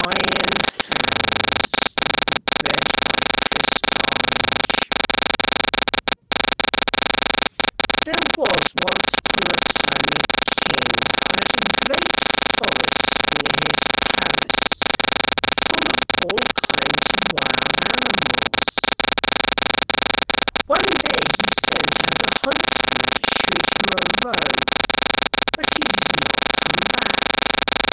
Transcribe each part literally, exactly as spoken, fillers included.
iron hands of the breath of the sponge. There was once upon a time a king who had a great forest near his palace, full of all kinds of wild animals. One day he sent out a huntsman to shoot him a roe, but he did not come back.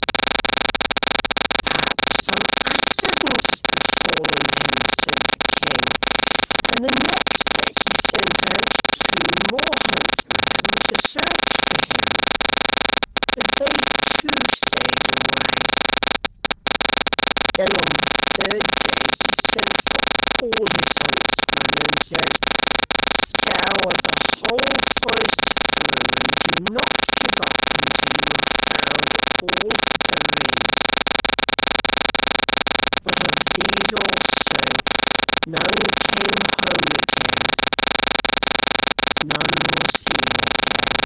"Perhaps some accident has befallen him," said the king, and the next day he sent out two more huntsmen to search for him, but they too stayed away. Then on the third day he sent for all his huntsmen and said, "Scour the whole forest through, and do not give up until you have found all three." But of these also none came home again. None were seen again.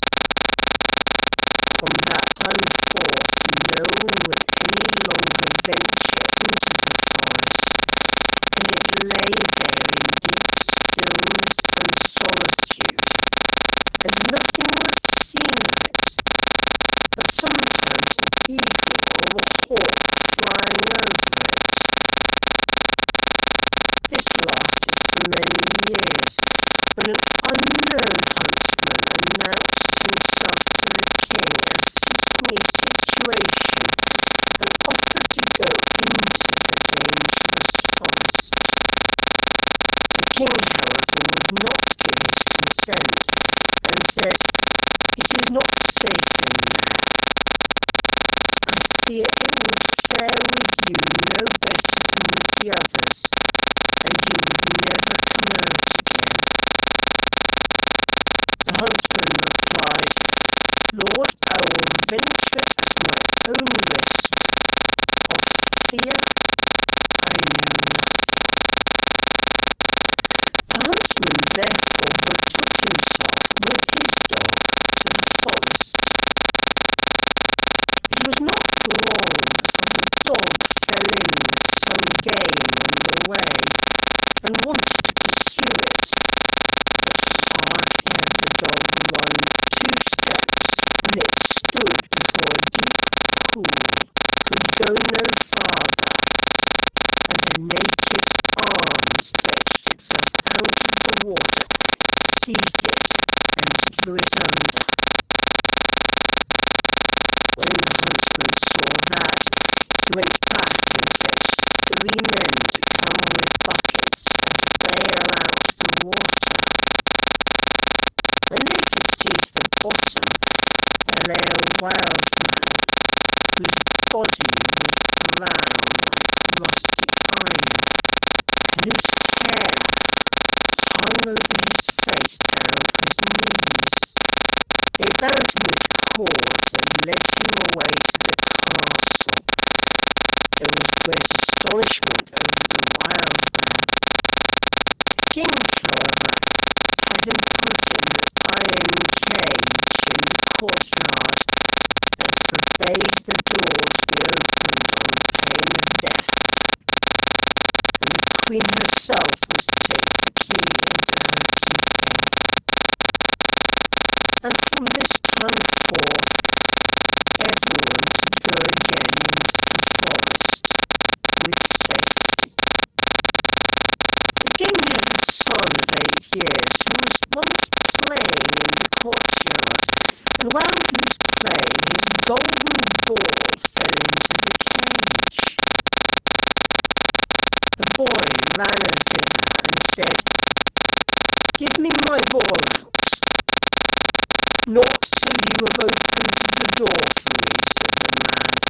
From that time forth no one would any longer venture into the forest, and it lay there in deep stillness and solitude, and nothing was seen of it, but sometimes an eagle or a hawk flying over it. This lasted for many years, when an unknown huntsman announced himself to the king as seeking a situation and offered to go into the dangerous forest. The king, however, would not give his consent, and said, "It is not safe in there. I fear it would fare with you no better than with the others, and you would never come out again." The huntsman replied, "Lord, I will venture at my own risk. Of fear I know nothing." The huntsman therefore betook himself with his dog to the forest. It was not long before the dog fell in with some game on the way, and wanted to pursue it. But hardly had the dog run two steps when it stood before a deep pool, could go no farther, and a naked arm stretched itself out of the water, seized it, and drew it under. When the huntsman saw that, he went back and fetched three men to come with buckets and bail out the water. When they could see to the bottom, there lay a wild man, whose body was brown like rusty iron, and whose hair hung over his face down to his knees. They bound him with cords and led him away to the castle. There was great astonishment over the wild man. The king, however, had him put in an iron cage in the courtyard, and forbade the door to be opened on pain of death. And the queen herself was to take the key into her keeping. And from this time forth everyone could go again into the forest with safety. The king had a son of eight years who was once playing in the courtyard, and while he was playing his golden ball fell into the cage. The boy ran thither and said, "Give me my ball out." "Not till you have opened the door for me," said the man.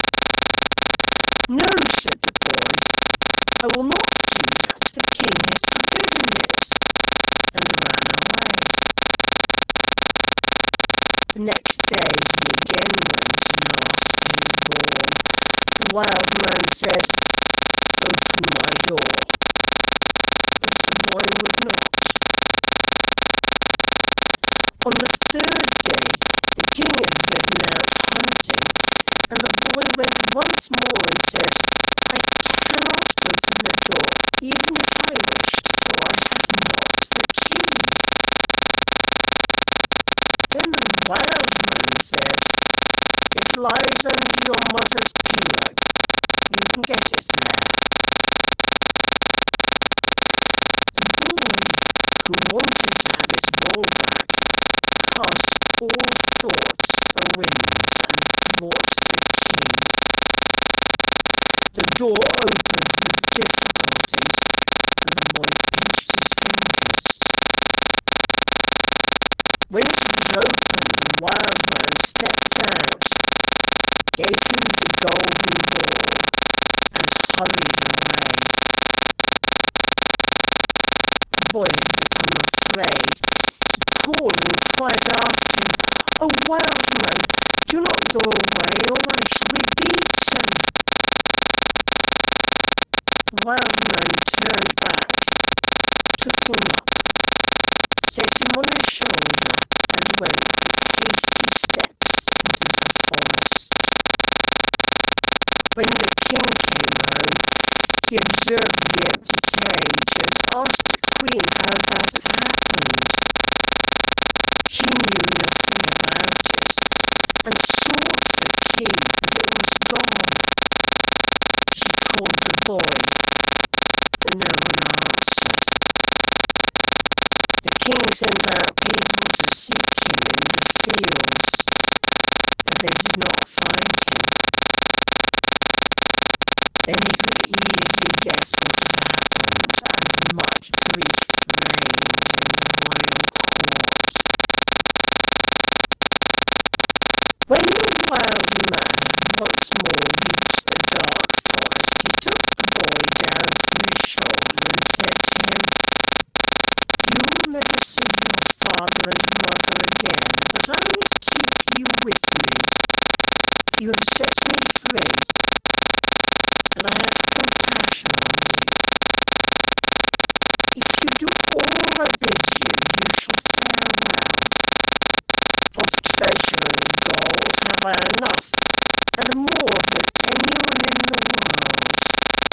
"No," said the boy, "I will not do that. The king has forbidden it," and ran away. The next day he again went and asked for his ball. The wild man said, "Open my door," but the boy would not. On the third day the king had ridden out hunting, and the boy went once more and said, "I cannot open the door, even if I wished, for I have not the key." Then the wild man said, "It lies under your mother's pillow. You can get it there." The boy, who wanted to have it all back, cast all thoughts to the winds and brought the key. The door opened with difficulty, and the boy pinched his fingers. When it was open, the wild man stepped out, gave him the golden ball, and hurried away. The boy had become afraid. He called and cried after him, "Oh, wild man, do not go away, or I shall be beaten." The wild man turned back, took him up, set him on his shoulder, and went with hasty steps into the forest. When the king came home, he observed the empty cage and asked the queen how that had happened. She knew nothing about it, and sought the key, but it was gone. She called the boy, but no one answered. The king sent out people to seek him in the fields, but they did not find him. Then he could easily guess what had happened, and much grief reigned in the royal court. When the wild man had once more reached the dark forest, he took the boy down from his shoulder and said to him, "You will never see your father and mother again, but I will keep you with me. You have set me free, and I have compassion on you. If you do all I bid you, you shall fare well. Of treasure and gold have I enough, and more than anyone in the world."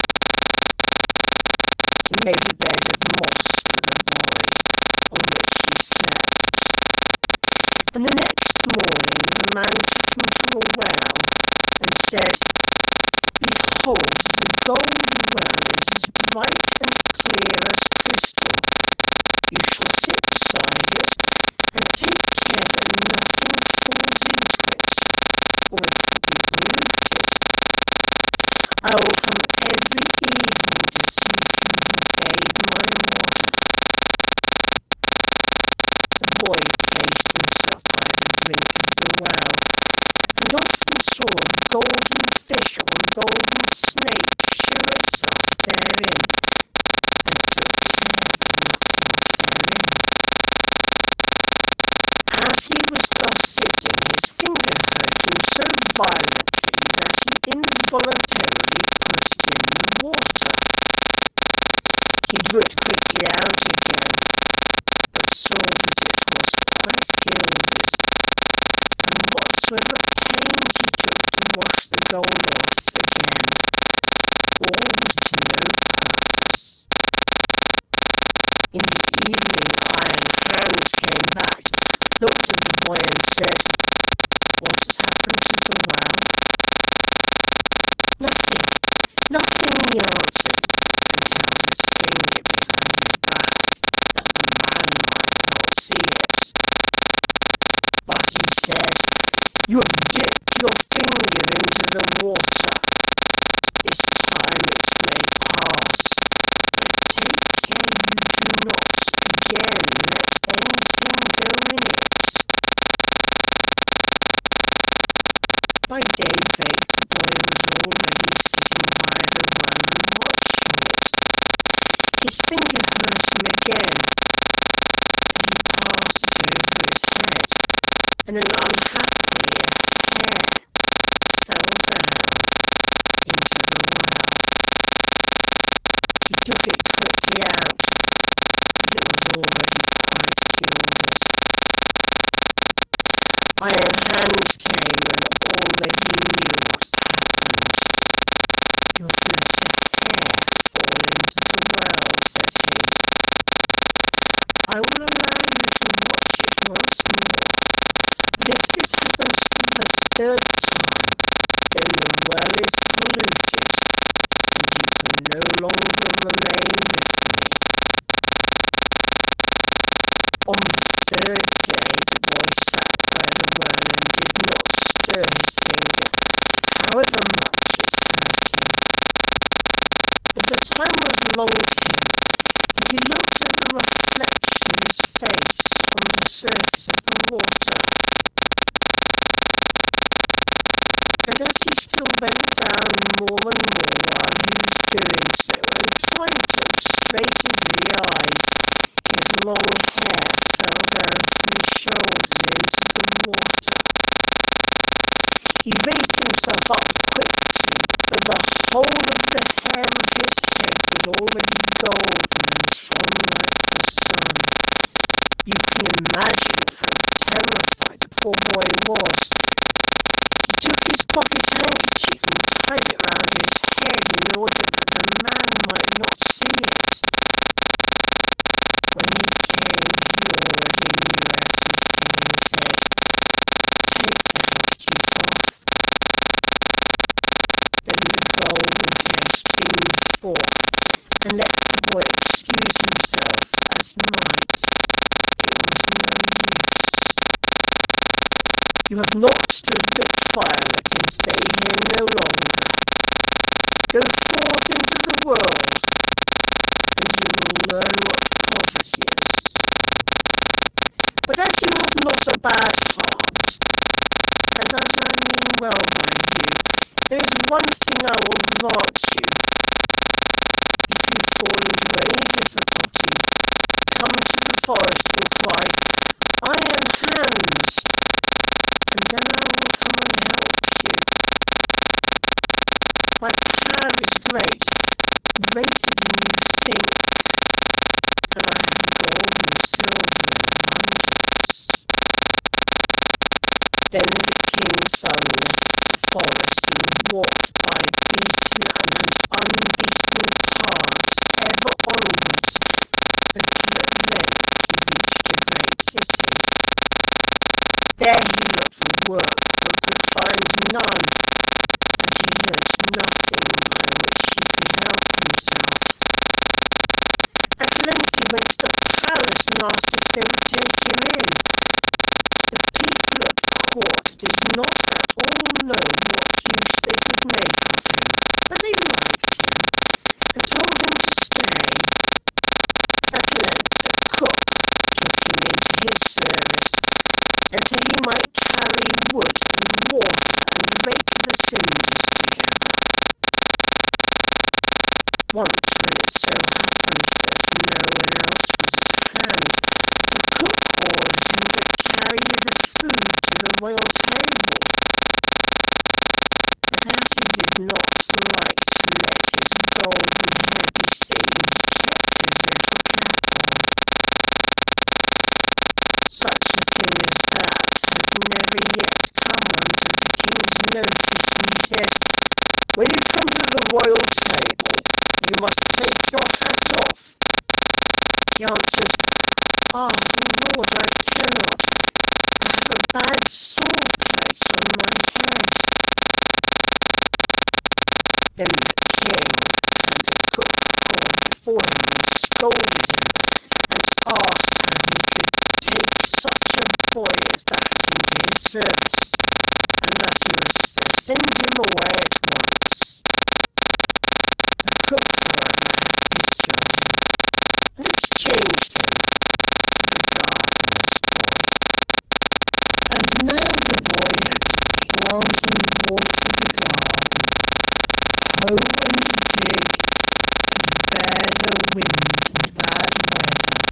He made a bed of moss for the boy, on which he slept. And the next morning the man took him to a well, and said, "Behold, the gold well is as bright and clear as crystal. You shall sit beside it, and take care that nothing falls into it, or it will be polluted. I will come every evening to see if you have obeyed my order." The boy placed himself by the brink of the well, and often saw a golden fish or a golden snake show itself therein, and took care that nothing fell in. As he was thus sitting, his finger hurt him so violently that he involuntarily put it in the water. He drew it quickly out again, but saw that it was quite gilded, and whatsoever pains he took to wash the gold off again, all was to no purpose. In the evening Iron Hans came back, looked at the boy and said, "What has happened to the well?" "Nothing, nothing," he answered, and held his finger behind his back, that the man might not see it. But he said, "You have dipped your finger into the water. This time it may pass, but take care you do not again let anything go in it." By daybreak the boy was already sitting by the well and watching it. His finger hurt him again, but he passed it over his head, and then unhappily a hair fell down into the well. He took it quickly out, but it was already quite gilded. Iron Hans came and already knew what had happened. no longer remain with me. On the third day the boy sat by the well and did not stir his finger, however much it hurt him. But the time was long to him, and he looked at the reflection of his face on the surface of the water. And as he still bent down more and more while he was doing so, and trying to look straight into the eyes, his long hair fell down from his shoulders into the water. He raised himself up quickly, but the whole of the hair of his head was already golden and shone like the sun. You can imagine how terrified the poor boy was. He took his pocket handkerchief and tied it round his head in order that the man might not see it. When he came forward he knew everything and said, "Take the handkerchief off." Then the golden hair streamed forth, and let the boy excuse himself as he might, it was no use. "You have not stood the trial and can stay here no longer. Go forth into the world, and you will learn what poverty is. But as you have not a bad heart, and as I mean well by you, there is one thing I will grant you. If you fall into any difficulty, come to the forest and cry, 'I am Hans,' and then I will come and help you. My power is great, greater than you think, and I have gold and silver in abundance." Then the king's son left the forest and walked by beaten and unbeaten paths ever onwards, until at length he reached a great city. There he looked for work, but could find none, and he learnt nothing by which he could help himself. At length he went to the palace and asked if they would take him in. The people at court did not at all know what use they could make of him, but they liked him, and told him to stay. At length the cook took him into his service, until he might carry wood and water and rake the cinders together. Once, when it so happened that no one else was at hand, the cook ordered him to carry the food to the royal table. But as he did not like to let his golden hair be seen, he kept his little cap on. Such a thing as that had never yet come under the king's notice, and he said, "When you come to the royal table, you must take your hat off." He answered, "Ah, Lord, I cannot. I have a bad sore place on my head." Then the king had the cook called before him and scolded him, and asked how he could take such a boy as that into his service, and that he was to send him away at once. The cook, however, had pity on him, and exchanged him for the gardener's boy. And now the boy had to plant and water the garden, hoe and dig, and bear the wind and bad weather.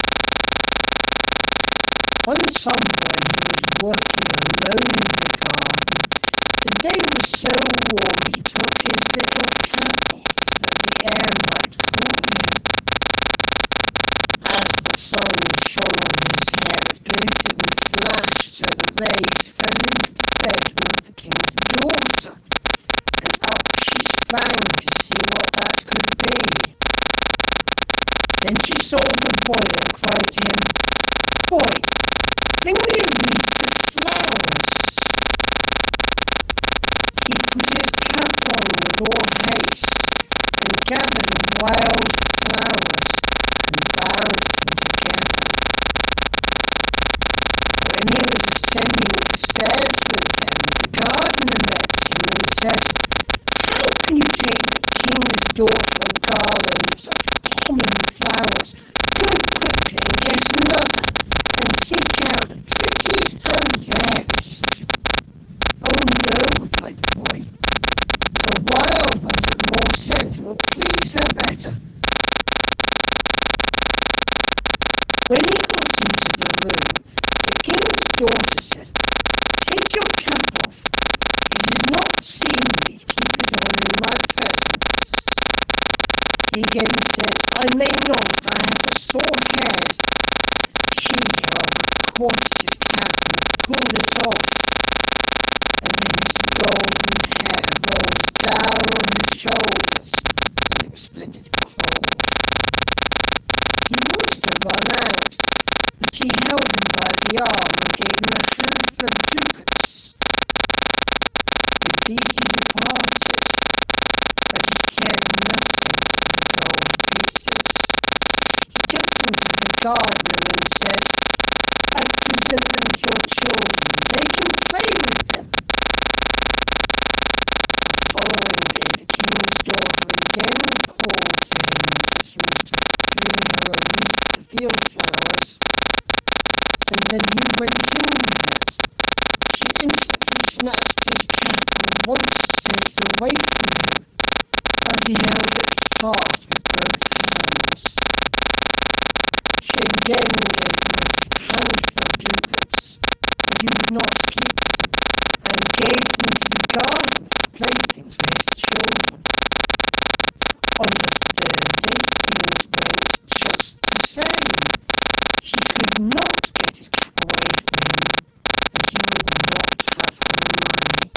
One summer, when he was working alone in the garden, the day was so warm he took his little cap off that the air might cool him in. As the sun shone on his hair, it glittered and flashed so the rays fell into the bedroom of the king's daughter, and up she sprang to see what that could be. Then she saw the boy and cried to him, "Boy, bring me a wreath of flowers." He put his cap on with all haste, and gathered a wild flowers and bound them together. When he was ascending the stairs with them, the gardener met him and said, "How can you take the king's daughter a garland of such common flowers? Go quickly and get another, and seek out the prettiest and rarest." "Oh no," replied the boy, "the wild ones with more scent will please her better." When he got into the room, the king's daughter said, "Take your cap off. It is not seemly to keep it on in my presence." He again said, "I may not, I have a sore head." She, however, caught at his cap and pulled it off, and then his golden hair rolled down on his shoulders, and it was splendid cold. He wanted to run out, but she held him by the arm and gave him a handful of ducats. With these he departed, but he cared nothing for the gold pieces. He took them to the gardener and said, "I present them to your children. They can play with them." The following day the king's daughter again called to him that he was to bring her a wreath of field flowers, and then he went in with it. She instantly snatched his cap and wanted to take it away from him, but he held it fast with both hands. She again gave him a handful of ducats, but he would not keep them, and gave them to the gardener for playthings for his children. On the third day things went just the same. She could not get his cap away from him, and he would not have her money.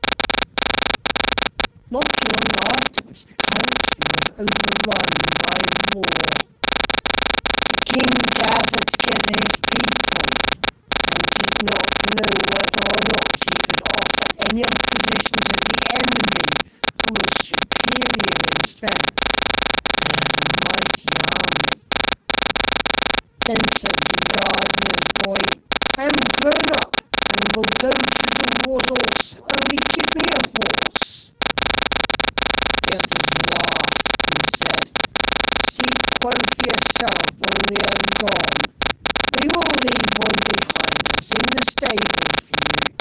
Not long afterwards the country was overrun by war. The king gathered together his people and did not know whether or not he could offer any opposition to the enemy, who was superior in strength and had a mighty army. Then said the gardener's boy, "I am grown up and will go to the wars also, only give me a horse." The others laughed and said, "Seek one for yourself when we are gone. We will leave one behind us in the stable for you."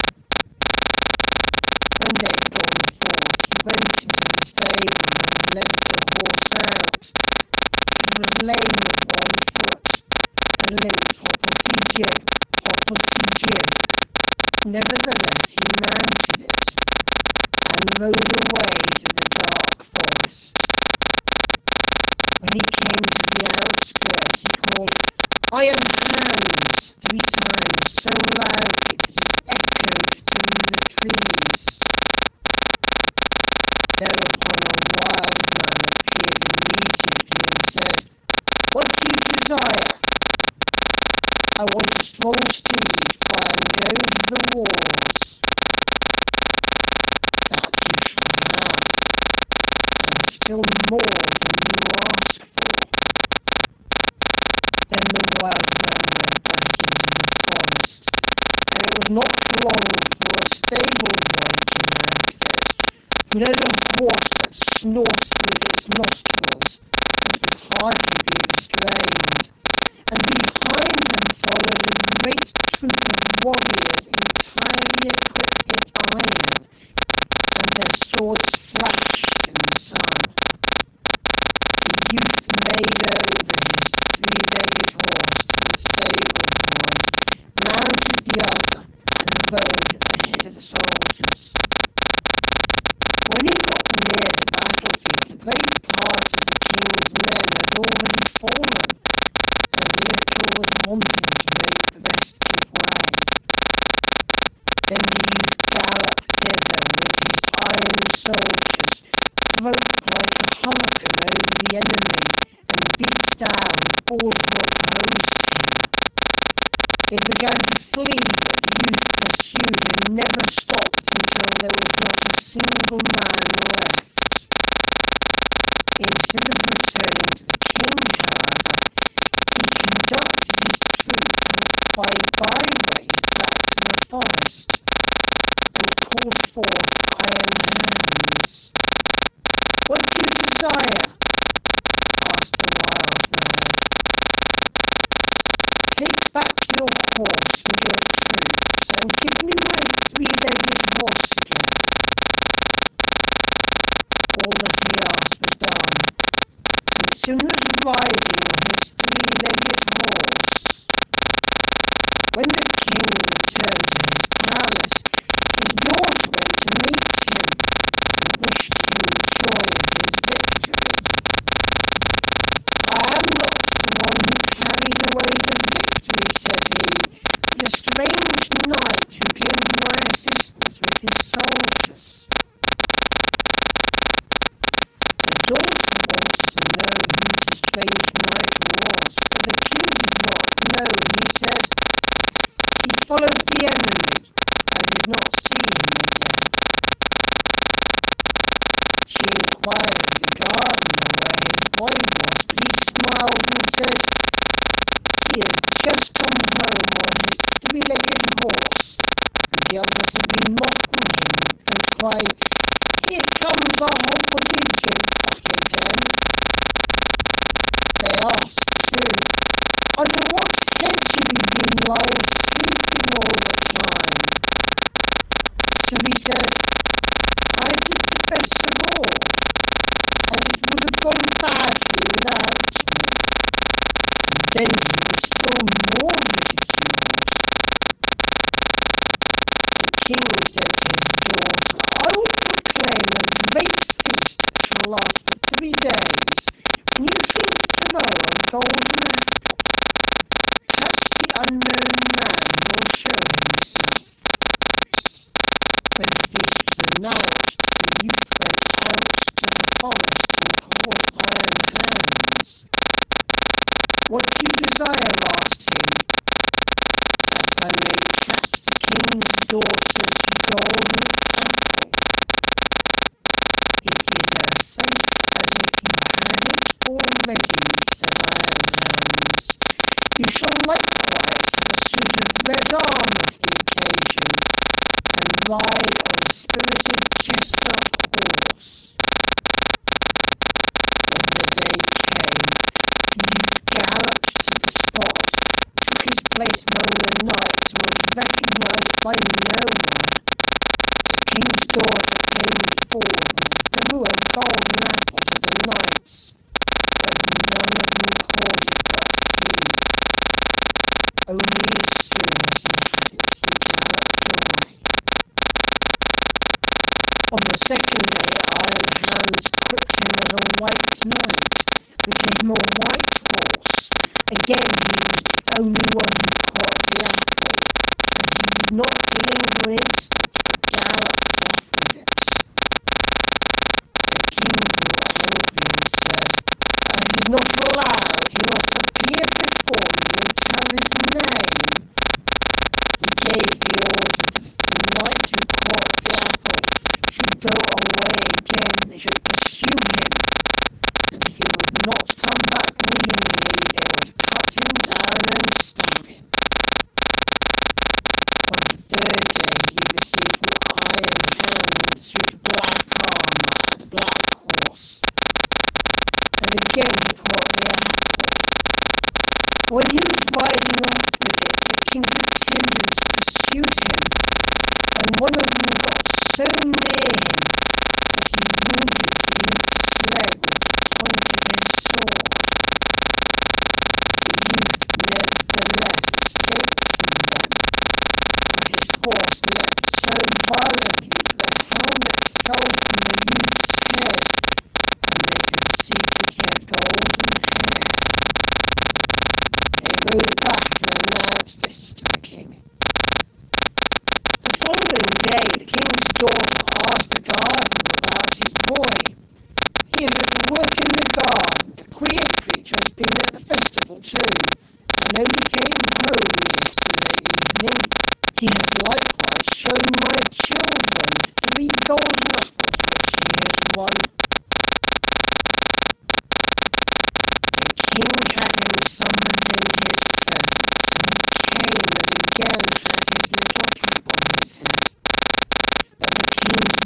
When they had gone forth, he went into the stable and led the horse out. He was lame of one foot, and limped hopplety-jib, hopplety-jib. Nevertheless he mounted it, and rode away to the dark forest. When he came to the outskirts, he called, "Iron Hans," three times, so loudly that it echoed through the trees. Thereupon a wild man appeared immediately and said, "What do you desire?" "I want a strong steed, for I am going to the wars." "That you shall have, and still more than you ask for." Then the wild man went back into the forest, and it was not long before a stable boy came out of it, who led a horse that snorted with its nostrils and could hardly be restrained, and behind them followed a great troop of warriors entirely equipped in iron, and their swords flashed in the sun. The youth made over his three-legged horse to the stable boy, mounted the other, and rode at the head of the soldiers. When he got near the battlefield, a great part of the king's men had already fallen, and little was wanting to make the rest give way. Then the youth galloped thither with his iron soldiers, broke like a hurricane over the enemy, and beat down all who opposed him. They began to flee, but the youth pursued and never stopped until there was not a single man left. Instead of returning by byway back to the forest and called forth Iron Hans. "What do you desire?" asked the wild man. "Take back your horse with your troops and give me my three-legged horse again." All that he asked was done, and as soon as riding on his three-legged horse, when the king returned to his palace, his daughter went to meet him and wished him joy of his victory. "I am not the one who carried away the victory," said he, "but a strange knight who came to my assistance with his soldiers." The daughter wanted to know who the strange knight was, but the king did not know, and he said, "He followed the enemy. I did not see him again." She inquired of the gardener where his boy was, but he smiled and said, "He has just come home on his three-legged horse," and the others have been mocking him and crying, "Here comes our Hobblety back again." They asked too, "Under what hedge have you been lying sleeping all the time?" So he said, "I did the best of all, and it would have gone badly without me." And then he was still more ridiculed. The king said to his daughter, "I will proclaim a great feast that shall last for three days, and you shall throw a golden apple. Perhaps the unknown man will show himself." When the feast was announced, the youth went out to the forest and called Iron Hans. "What do you desire?" asked he. "That I may catch the king's daughter's golden apple." "It is as safe as if you had it already," said Iron Hans. "You shall likewise have a suit of red armour for the occasion, and ride on a spirited chestnut horse." When the day came, the youth galloped to the spot, took his place among the knights, and was recognised by no one. The king's daughter came forward and threw a golden apple to the knights, but none of them caught it but he. Only as soon as he had it, he galloped away. On the second day, Iron Hans equipped him as a white knight and gave him a white horse. Again he was the only one who caught the apple, and he did not linger an instant, but galloped off with it. The king grew angry and said, "As is not allowed, he must appear before me and tell his name." He gave the order that the knight who caught the apple should go away again. They should pursue him, and if he would not come back willingly, they would cut him down and stab him. On the third day he received from Iron Hans a suit of black armour and a black horse, and again he caught the apple. When he was riding off with it, the king's attendants pursued him, and one of them got so near him that he wounded the youth's leg with the point of his sword. The youth nevertheless escaped from them, and his horse leapt so violently that the helmet fell from the youth's head, and they could see that he had golden hair. They rode back and announced this to the king. The following day, the king's daughter asked the gardener about his boy. "He is at work in the garden. The queer creature has been at the festival too, and only came home yesterday evening. He has likewise shown my children three golden apples which he has won." The king had him summoned into his presence, and he came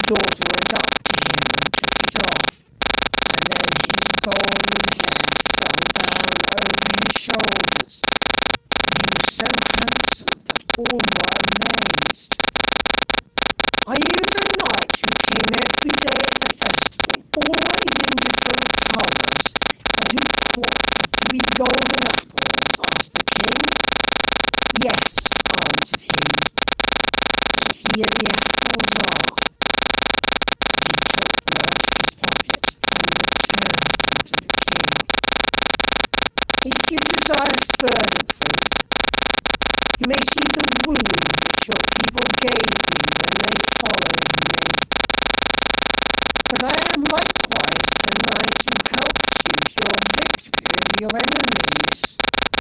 daughter went up to him and took it off, and then his golden hair fell down over his shoulders, and he was so handsome that all were amazed. "Are you the knight who came every day at the festival, always in different colours, and who caught the three golden apples?" asked the king. "Yes," answered he, "and here the apples are." And he took them out of his pocket and returned them to the king. If you desire further proof, you may see the wound which your people gave me when they followed me. But I am likewise the knight who helped you to your victory over your enemies.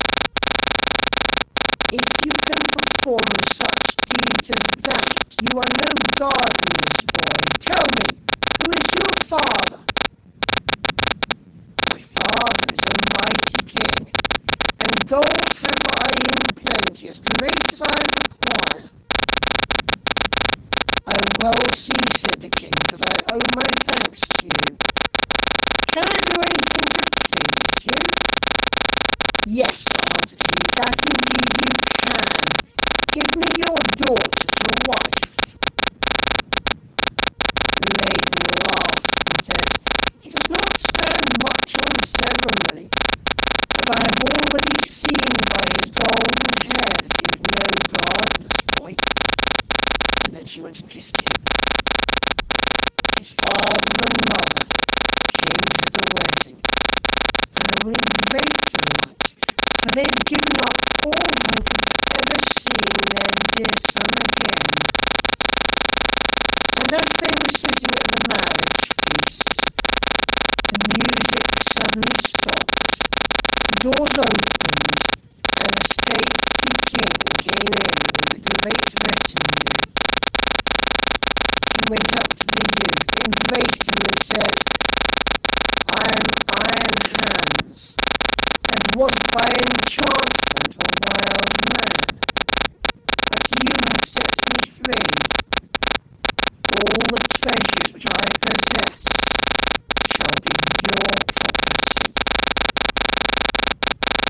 If you can perform such deeds as that, you are no gardener's boy. Tell me, who is your father?" "My father is a mighty king, and gold have I in plenty, as great as I require." "I well see," said the king, "that I owe my thanks to you. Can I do anything to please you?" "Yes," answered he, "that indeed you can. Give me your daughter to wife." The maiden laughed and said, "It does not stand much on ceremony, but I have already seen by his golden hair that he is no gardener's boy." And then she went and kissed him. His father and mother came to the wedding, and they were in great delight, for they had given up all hope of ever seeing their dear son again. And as they were sitting at the marriage feast, the music suddenly stopped, the doors opened, and a stately king came in with a great retinue. He went up to the youth, embraced him, and said, "I am Iron Hans, and was by enchantment a wild man, but you have set me free. All the treasure